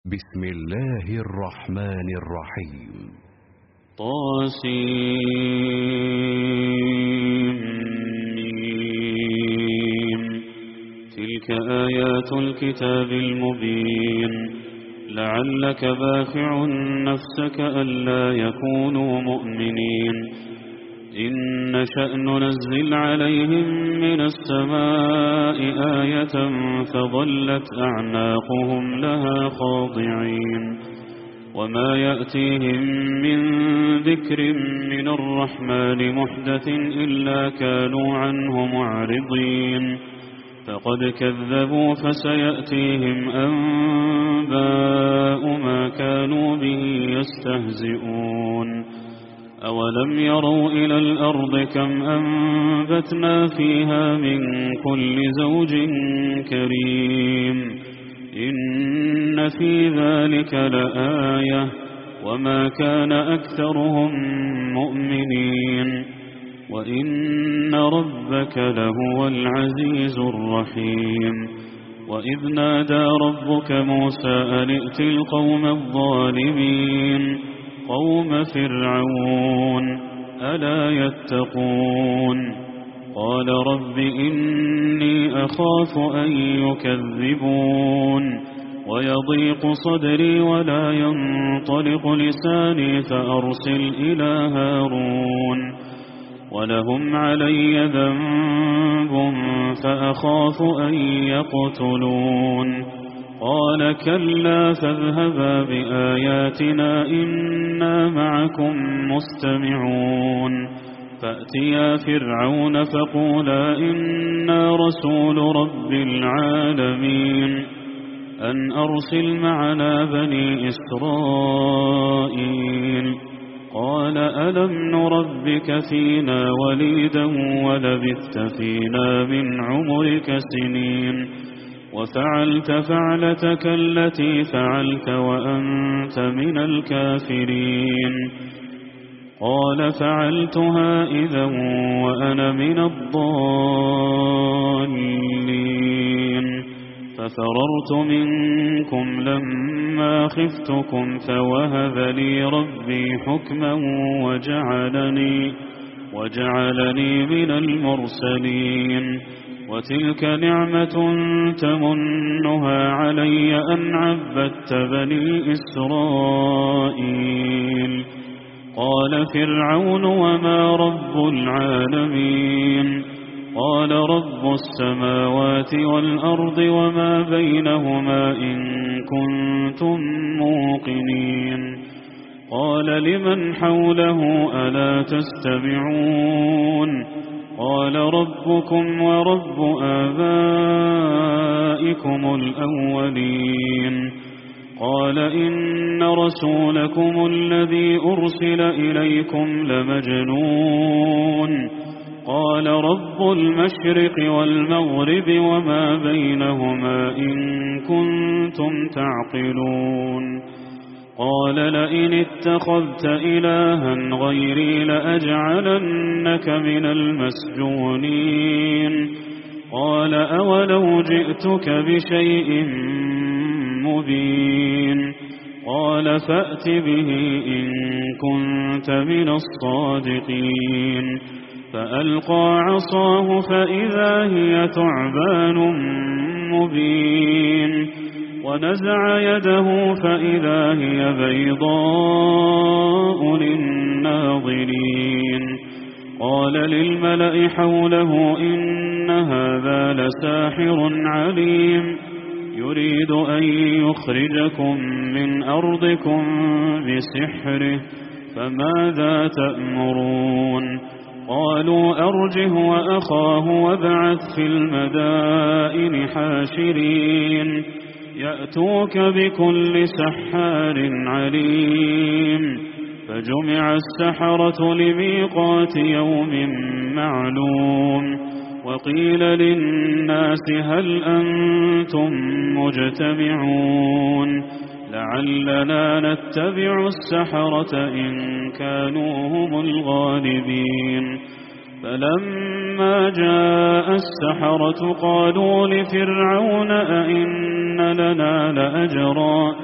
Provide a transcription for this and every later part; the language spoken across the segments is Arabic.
بسم الله الرحمن الرحيم. طاسيم. تلك آيات الكتاب المبين. لعلك باخع نفسك ألا يكونوا مؤمنين. إن نشأ ننزل عليهم من السماء آية فظلت أعناقهم لها خاضعين. وما يأتيهم من ذكر من الرحمن محدث إلا كانوا عنه معرضين. فقد كذبوا فسيأتيهم أنباء ما كانوا به يستهزئون. أولم يروا إلى الأرض كم أنبتنا فيها من كل زوج كريم. إن في ذلك لآية وما كان أكثرهم مؤمنين وإن ربك لهو العزيز الرحيم. وإذ نادى ربك موسى أن ائت القوم الظالمين قوم فرعون ألا يتقون. قال رب إني أخاف أن يكذبون ويضيق صدري ولا ينطلق لساني فأرسل إلى هارون ولهم علي ذنب فأخاف أن يقتلون. قال كلا فاذهبا بآياتنا إنا معكم مستمعون. فأتيا فرعون فقولا إنا رسول رب العالمين أن أرسل معنا بني إسرائيل. قال ألم نربك فينا وليدا ولبثت فينا من عمرك سنين وفعلت فعلتك التي فعلت وأنت من الكافرين. قال فعلتها إذا وأنا من الضالين. ففررت منكم لما خفتكم فوهب لي ربي حكما وجعلني من المرسلين. وتلك نعمة تمنها علي أن عبدت بني إسرائيل. قال فرعون وما رب العالمين. قال رب السماوات والأرض وما بينهما إن كنتم موقنين. قال لمن حوله ألا تستمعون. قال ربكم ورب آبائكم الأولين. قال إن رسولكم الذي أرسل إليكم لمجنون. قال رب المشرق والمغرب وما بينهما إن كنتم تعقلون. قال لئن اتخذت إلها غيري لأجعلنك من المسجونين. قال أولو جئتك بشيء مبين. قال فأت به إن كنت من الصادقين. فألقى عصاه فإذا هي ثعبان مبين. ونزع يده فإذا هي بيضاء للناظرين. قال للملأ حوله إن هذا لساحر عليم يريد أن يخرجكم من أرضكم بسحره فماذا تأمرون. قالوا أرجه وأخاه وابعث في المدائن حاشرين يأتوك بكل سحار عليم. فجمع السحرة لميقات يوم معلوم. وقيل للناس هل أنتم مجتمعون لعلنا نتبع السحرة إن كانوا هم الغالبين. فلما جاء السحرة قالوا لفرعون أئن لنا لأجرا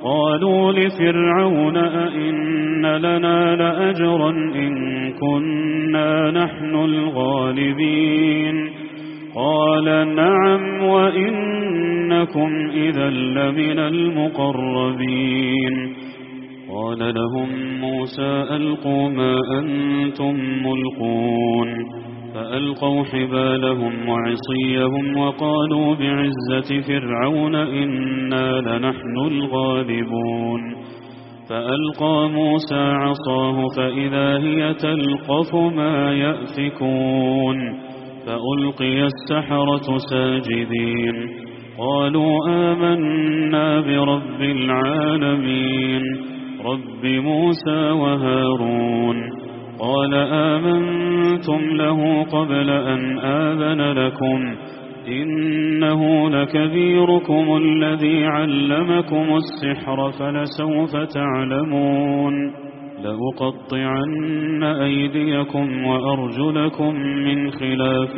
قالوا لفرعون أئن لنا لأجرا إن كنا نحن الغالبين قال نعم وإنكم إذا لمن المقربين قال لهم موسى ألقوا ما أنتم ملقون فألقوا حبالهم وعصيهم وقالوا بعزة فرعون إنا لنحن الغالبون فألقى موسى عصاه فإذا هي تلقف ما يأفكون فألقي السحرة ساجدين قالوا آمنا برب العالمين رب موسى وهارون قال آمنتم له قبل أن آذن لكم إنه لكبيركم الذي علمكم السحر فلسوف تعلمون لأقطعن أيديكم وأرجلكم من خلاف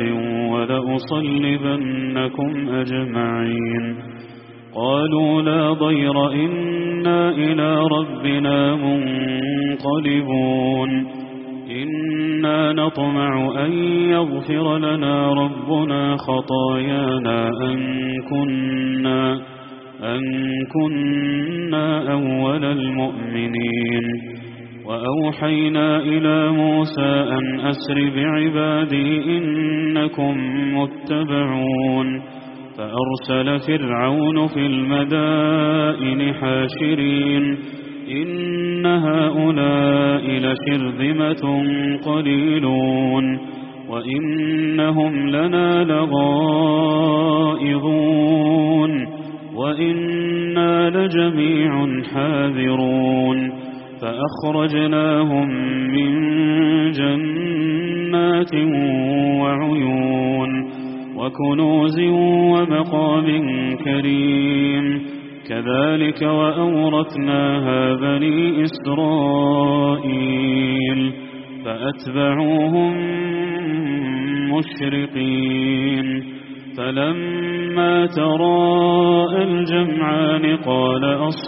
ولأصلبنكم أجمعين قالوا لا ضير إنا إلى ربنا منقلبون إنا نطمع أن يغفر لنا ربنا خطايانا أن كنا أول المؤمنين وأوحينا إلى موسى أن أسر بعبادي إنكم متبعون فأرسل فرعون في المدائن حاشرين إن هؤلاء لشرذمة قليلون وإنهم لنا لغائظون وإنا لجميع حاذرون فأخرجناهم من جنات وعيون وكنوز ومقام كريم كذلك وأورثناها بني إسرائيل فأتبعوهم مشرقين فلما تراءى الجمعان قال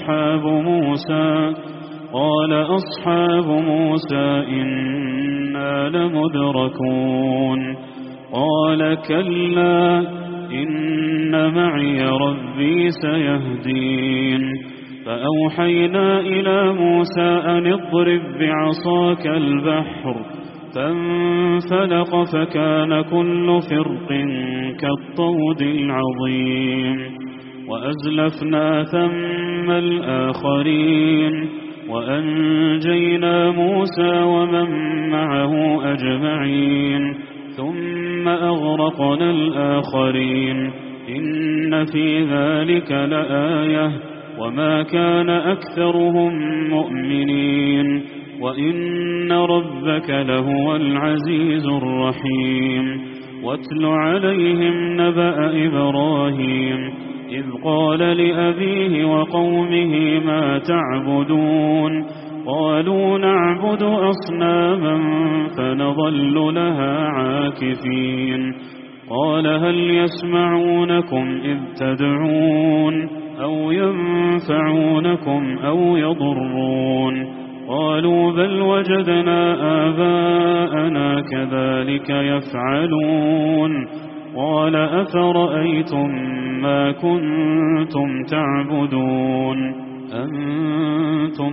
أصحاب موسى إنا لمدركون قال كلا إن معي ربي سيهدين فأوحينا إلى موسى أن اضرب بعصاك البحر فانفلق فكان كل فرق كالطود العظيم وأزلفنا ثم الآخرين وأنجينا موسى ومن معه أجمعين ثم أغرقنا الآخرين إن في ذلك لآية وما كان أكثرهم مؤمنين وإن ربك لهو العزيز الرحيم واتل عليهم نبأ إبراهيم إذ قال لأبيه وقومه ما تعبدون قالوا نعبد أصناما فنظل لها عاكفين قال هل يسمعونكم إذ تدعون أو ينفعونكم أو يضرون قالوا بل وجدنا آباءنا كذلك يفعلون قال أفرأيتم ما كنتم تعبدون أنتم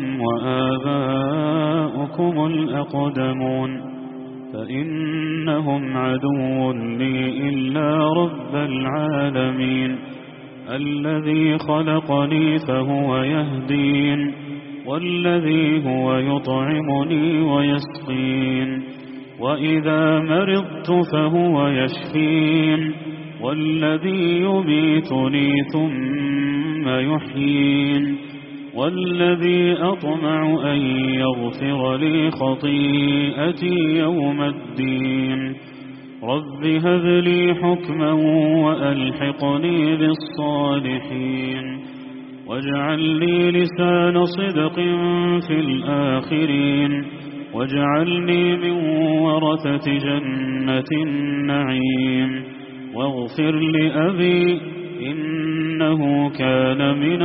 وآباؤكم الأقدمون فإنهم عدو لي إلا رب العالمين الذي خلقني فهو يهدين والذي هو يطعمني ويسقين وإذا مرضت فهو يشفين والذي يميتني ثم يحيين والذي أطمع أن يغفر لي خطيئتي يوم الدين رب هب لي حكما وألحقني بالصالحين واجعل لي لسان صدق في الآخرين واجعلني من ورثة جنة النعيم واغفر لأبي إنه كان من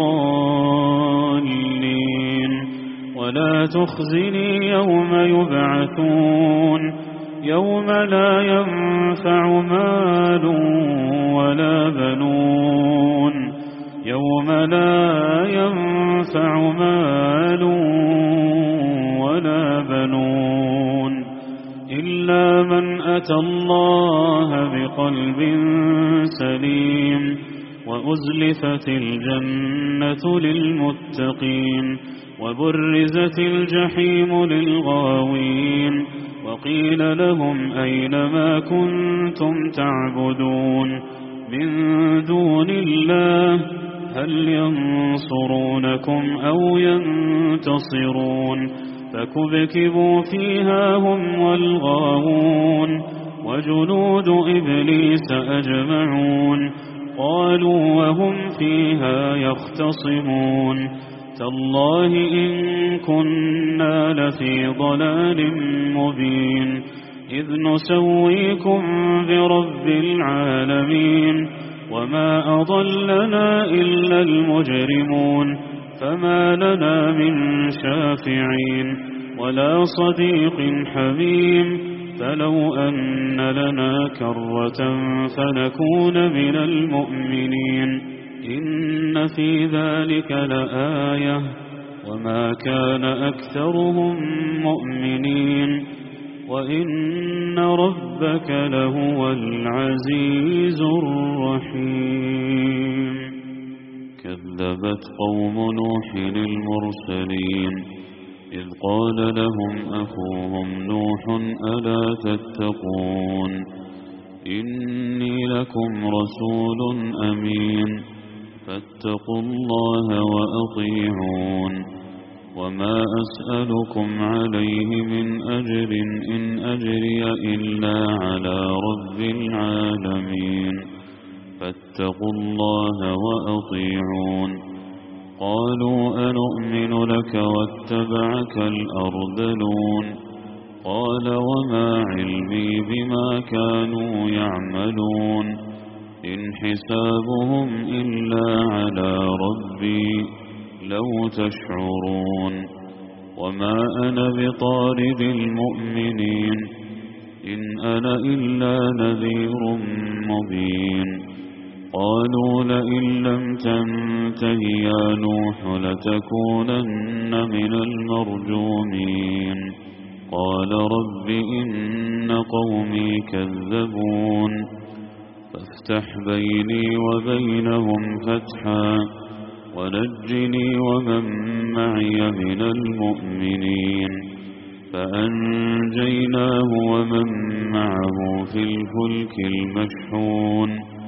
الضالين ولا تخزني يوم يبعثون يوم لا ينفع مال ولا بنون يوم لا ينفع مال ولا بنون إلا من أتى الله بقلب سليم وأزلفت الجنة للمتقين وبرزت الجحيم للغاوين وقيل لهم أين ما كنتم تعبدون من دون الله هل ينصرونكم أو ينتصرون فكبكبوا فيها هم والغاوون وجنود إبليس أجمعون قالوا وهم فيها يختصمون تالله إن كنا لفي ضلال مبين إذ نسويكم برب العالمين وما أضلنا إلا المجرمون فما لنا من شافعين ولا صديق حميم فلو أن لنا كرة فنكون من المؤمنين إن في ذلك لآية وما كان أكثرهم مؤمنين وإن ربك لهو العزيز الرحيم كذبت قوم نوح المرسلين إذ قال لهم أخوهم نوح ألا تتقون إني لكم رسول أمين فاتقوا الله وأطيعون وما أسألكم عليه من أجر إن أجري إلا على رب العالمين فاتقوا الله وأطيعون قالوا أنؤمن لك واتبعك الأرذلون قال وما علمي بما كانوا يعملون إن حسابهم إلا على ربي لو تشعرون وما أنا بطارد المؤمنين إن أنا إلا نذير مبين قالوا لئن لم تنته يا نوح لتكونن من المرجومين قال رب إن قومي كذبون فافتح بيني وبينهم فتحا ونجني ومن معي من المؤمنين فأنجيناه ومن معه في الفلك المشحون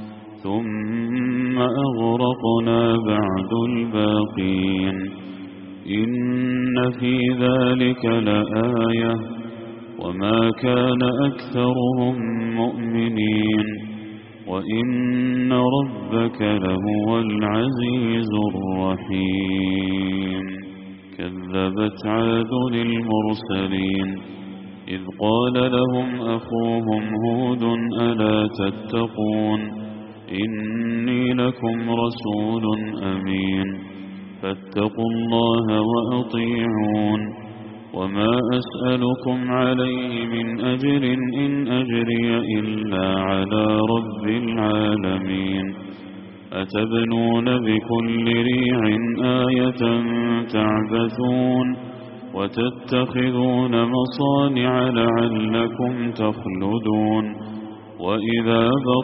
ثم أغرقنا بعد الباقين إن في ذلك لآية وما كان أكثرهم مؤمنين وإن ربك لهو العزيز الرحيم كذبت عاد المرسلين إذ قال لهم أخوهم هود ألا تتقون إني لكم رسول أمين فاتقوا الله وأطيعون وما أسألكم عليه من أجر إن أجري إلا على رب العالمين أتبنون بكل ريع آية تعبثون وتتخذون مصانع لعلكم تخلدون وإذا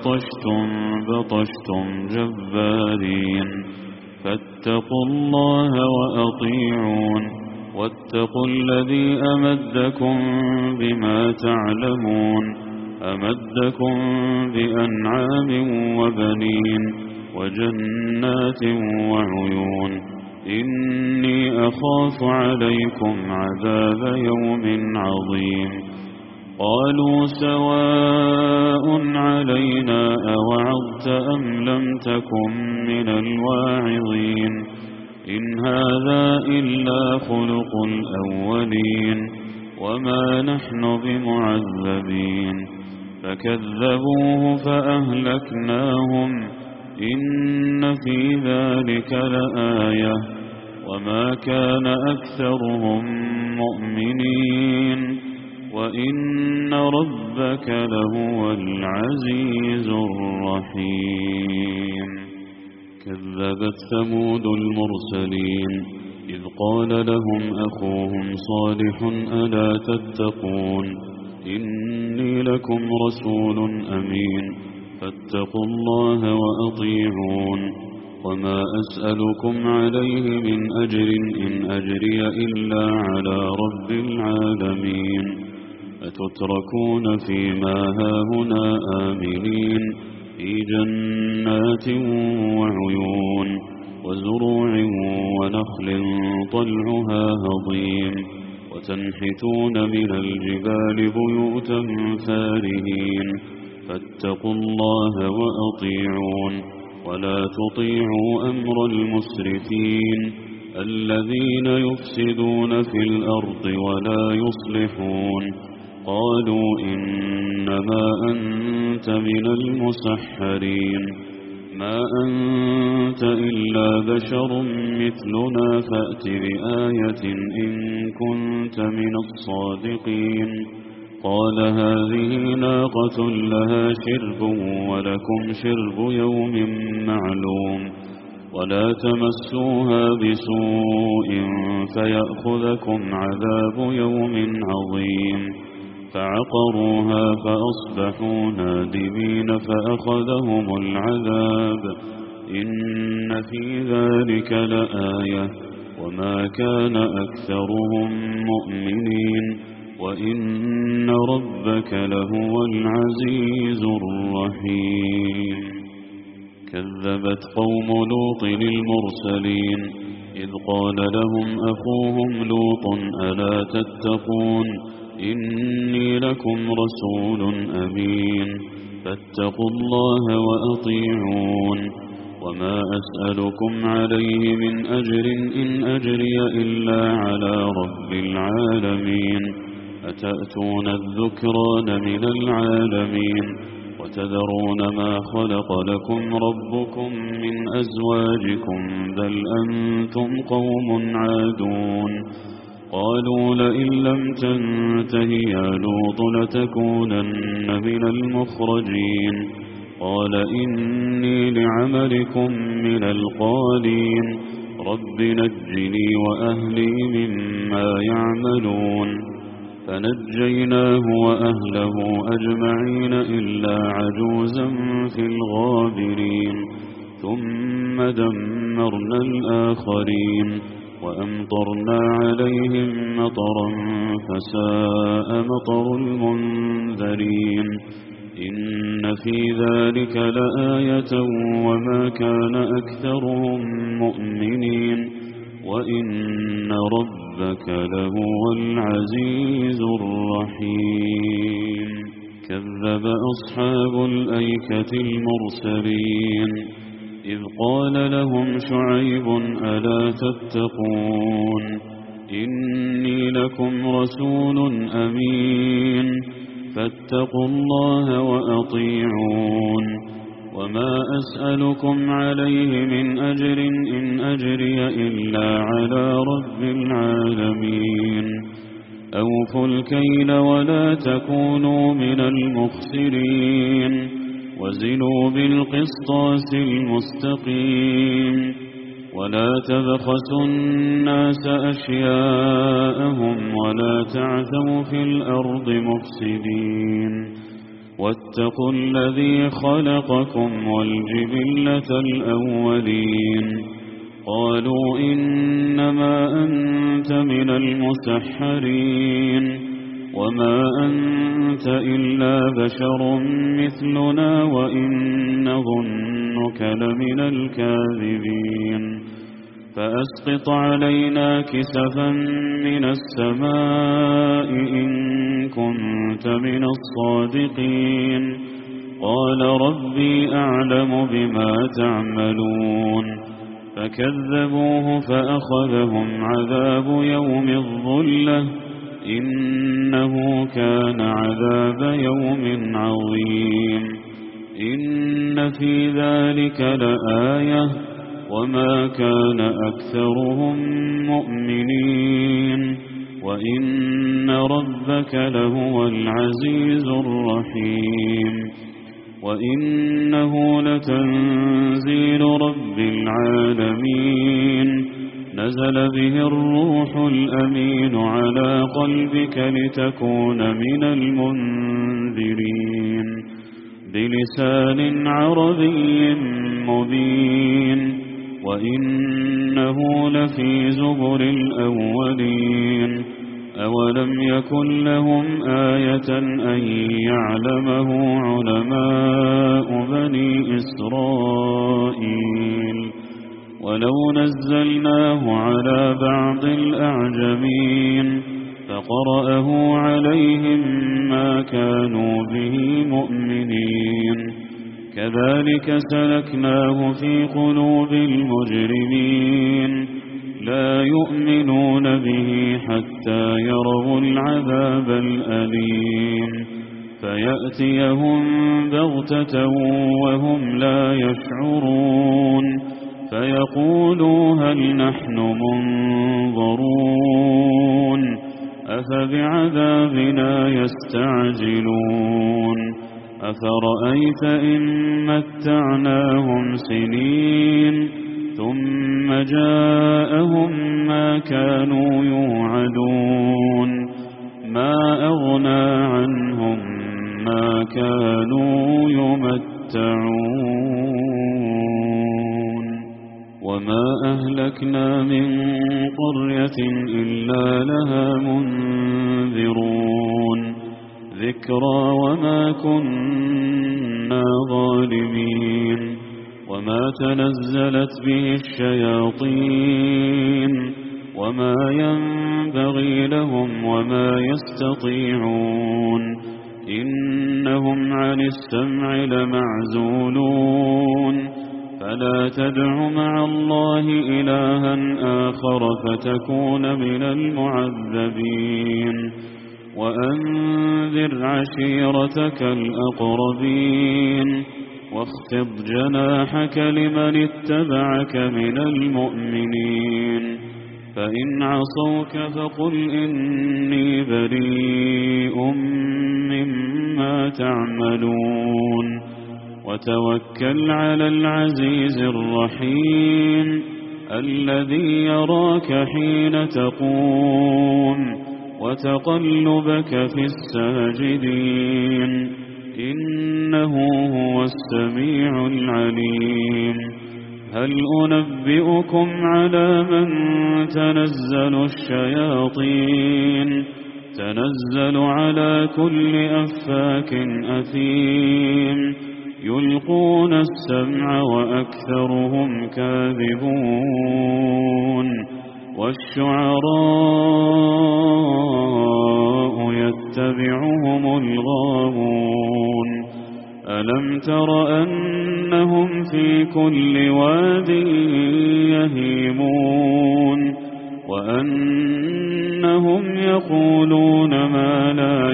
بطشتم جبارين فاتقوا الله وأطيعون واتقوا الذي أمدكم بما تعلمون أمدكم بأنعام وبنين وجنات وعيون إني أخاف عليكم عذاب يوم عظيم قالوا سواء علينا أوعظت أم لم تكن من الواعظين إن هذا إلا خلق الأولين وما نحن بمعذبين فكذبوه فأهلكناهم إن في ذلك لآية وما كان أكثرهم مؤمنين وإن ربك لهو العزيز الرحيم. كذبت ثمود المرسلين إذ قال لهم أخوهم صالح ألا تتقون إني لكم رسول أمين فاتقوا الله وأطيعون وما أسألكم عليه من أجر إن أجري إلا على رب العالمين أتتركون فيما هاهنا آمنين في جنات وعيون وزروع ونخل طلعها هضيم وتنحتون من الجبال بيوتا فارهين فاتقوا الله وأطيعون ولا تطيعوا أمر المسرفين الذين يفسدون في الأرض ولا يصلحون قالوا إنما أنت من المسحرين ما أنت إلا بشر مثلنا فأت بآية إن كنت من الصادقين قال هذه ناقة لها شرب ولكم شرب يوم معلوم ولا تمسوها بسوء فيأخذكم عذاب يوم عظيم فعقروها فأصبحوا نادمين فأخذهم العذاب إن في ذلك لآية وما كان أكثرهم مؤمنين وإن ربك لهو العزيز الرحيم. كذبت قوم لوط المرسلين إذ قال لهم أخوهم لوط ألا تتقون إني لكم رسول أمين فاتقوا الله وأطيعون وما أسألكم عليه من أجر إن أجري إلا على رب العالمين أتأتون الذكران من العالمين وتذرون ما خلق لكم ربكم من أزواجكم بل أنتم قوم عادون قالوا لئن لم تنته يا لوط لتكونن من المخرجين قال إني لعملكم من القالين رب نجني وأهلي مما يعملون فنجيناه وأهله أجمعين إلا عجوزا في الغابرين ثم دمرنا الآخرين وأمطرنا عليهم مطرا فساء مطر المنذرين إن في ذلك لآية وما كان أكثرهم مؤمنين وإن ربك لهو العزيز الرحيم. كذب أصحاب الأيكة المرسلين إذ قال لهم شعيب ألا تتقون إني لكم رسول أمين فاتقوا الله وأطيعون وما أسألكم عليه من أجر إن أجري إلا على رب العالمين أوفوا الكيل ولا تكونوا من المخسرين وزنوا بالقسطاس المستقيم ولا تبخسوا الناس أشياءهم ولا تعثوا في الأرض مفسدين واتقوا الذي خلقكم والجبلة الأولين قالوا إنما أنت من المسحرين وما أنت إلا بشر مثلنا وإن نظنك لمن الكاذبين فأسقط علينا كسفا من السماء إن كنت من الصادقين قال ربي أعلم بما تعملون فكذبوه فأخذهم عذاب يوم الظلة إنه كان عذاب يوم عظيم إن في ذلك لآية وما كان أكثرهم مؤمنين وإن ربك لهو العزيز الرحيم وإنه لتنزيل رب العالمين نزل به الروح الأمين على قلبك لتكون من المنذرين بلسان عربي مبين وإنه لفي زبر الأولين أولم يكن لهم آية أن يعلمه علماء بني إسرائيل ولو نزلناه على بعض الأعجمين فقرأه عليهم ما كانوا به مؤمنين كذلك سلكناه في قلوب المجرمين لا يؤمنون به حتى يروا العذاب الأليم فيأتيهم بغتة وهم لا يشعرون فيقولوا هل نحن منظرون أفبعذابنا يستعجلون أفرأيت إن متعناهم سنين ثم جاءهم ما كانوا يوعدون ما أغنى عنهم ما كانوا يمتعون وما أهلكنا من قرية إلا لها منذرون ذكرى وما كنا ظالمين وما تنزلت به الشياطين وما ينبغي لهم وما يستطيعون إنهم عن السمع لمعزولون فلا تدع مع الله إلها آخر فتكون من المعذبين وأنذر عشيرتك الأقربين واخفض جناحك لمن اتبعك من المؤمنين فإن عصوك فقل إني بريء مما تعملون وتوكل على العزيز الرحيم الذي يراك حين تقوم وتقلبك في الساجدين إنه هو السميع العليم هل أنبئكم على من تنزل الشياطين تنزل على كل أفاك أثيم يلقون السمع وأكثرهم كاذبون والشعراء يتبعهم الغاوون ألم تر أنهم في كل واد يهيمون وأنهم يقولون ما لا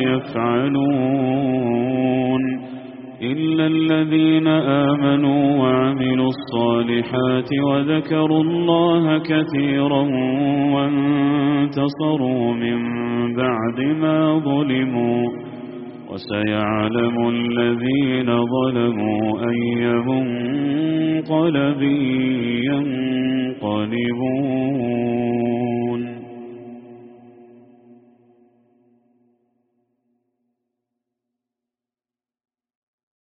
يفعلون إلا الذين آمنوا وعملوا الصالحات وذكروا الله كثيرا وانتصروا من بعد ما ظلموا وسيعلم الذين ظلموا أي منقلب ينقلبون